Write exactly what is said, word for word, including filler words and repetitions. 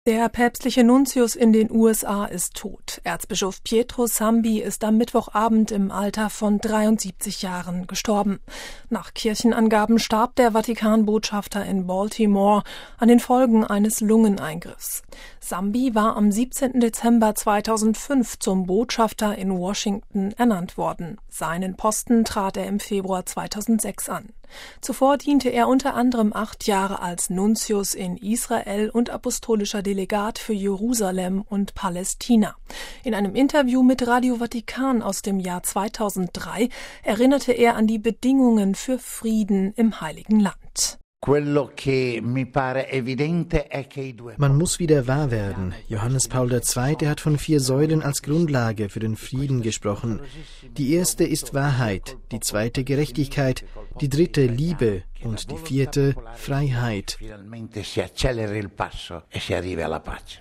Der päpstliche Nuntius in den U S A ist tot. Erzbischof Pietro Zambi ist am Mittwochabend im Alter von dreiundsiebzig Jahren gestorben. Nach Kirchenangaben starb der Vatikanbotschafter in Baltimore an den Folgen eines Lungeneingriffs. Zambi war am siebzehnten Dezember zweitausendfünf zum Botschafter in Washington ernannt worden. Seinen Posten trat er im Februar zweitausendsechs an. Zuvor diente er unter anderem acht Jahre als Nuntius in Israel und apostolischer Delegat für Jerusalem und Palästina. In einem Interview mit Radio Vatikan aus dem Jahr zweitausenddrei erinnerte er an die Bedingungen für Frieden im Heiligen Land. Man muss wieder wahr werden. Johannes Paul der Zweite hat von vier Säulen als Grundlage für den Frieden gesprochen. Die erste ist Wahrheit, die zweite Gerechtigkeit, die dritte Liebe und die vierte Freiheit.